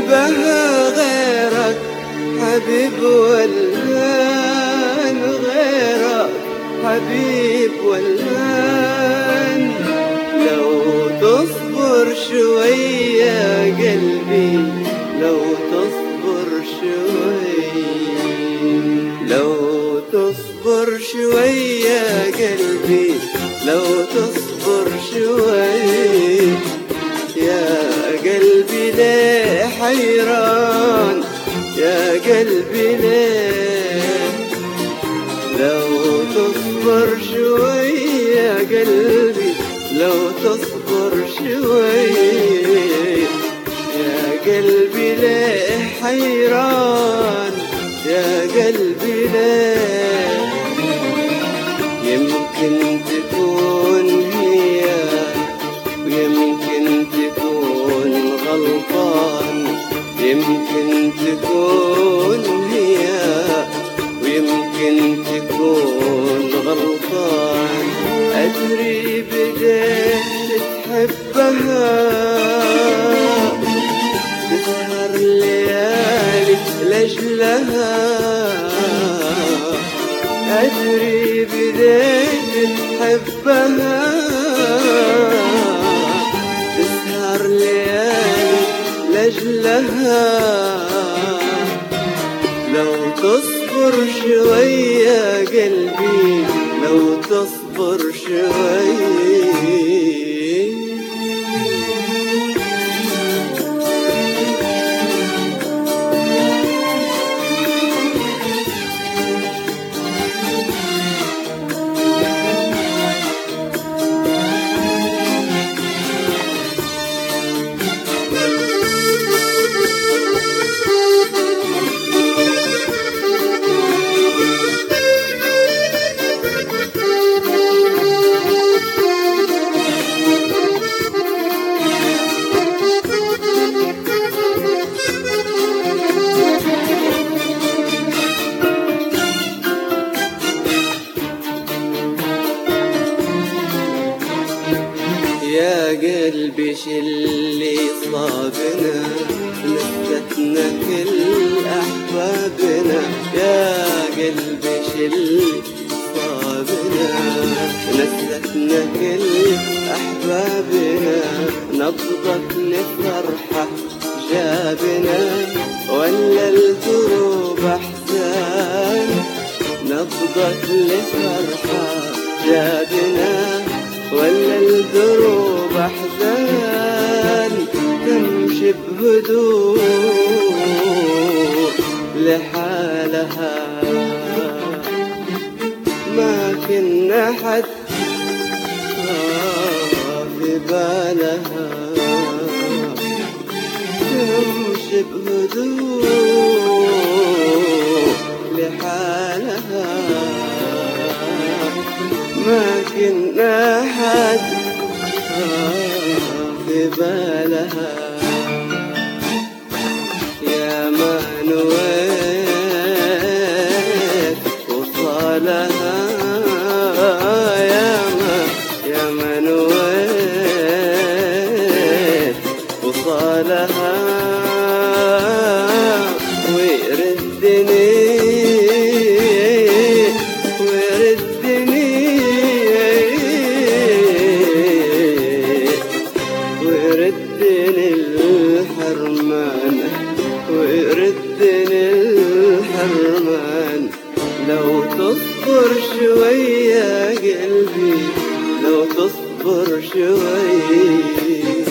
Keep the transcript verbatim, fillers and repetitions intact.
أحبها غيرك حبيب والهان، غيرك حبيب والهان. لو تصبر شوية قلبي، لو تصبر شوية، لو تصبر شوية قلبي، لو تصبر شوية. يا قلبي ليه حيران، يا قلبي ليه؟ لو تصبر شوية يا قلبي، لو تصبر شوية. يا قلبي ليه حيران، يا قلبي ليه؟ يمكن تكون هي ويمكن تكون غلطان، يمكن تكون هي ويمكن تكون غلطان. أدري بديت تحبها، تسهر ليالي لأجلها. أدري بديت تحبها، تسهر ليالي لأجلها. لو تصبر شوية قلبي، لو تصبر شوية. يا قلبي شلي صابنا، نستثنى كل أحبابنا. يا قلبي شلي صابنا، نستثنى كل أحبابنا. نبضك لفرحة جابنا ولا الدروب أحزان. نبضك لفرحة جابنا ولا الدروب أحزان. تمشي بهدوء لحالها، ما كنا حد في بالها. تمشي بهدوء لحالها، ما كنا حد في بالها. يا ما نويت وصالها، يا ما يا ما نويت وصالها. ويردني ويردني ويردني الحرمان، ويردني الحرمان. لو تصبر شوية قلبي، لو تصبر شوية.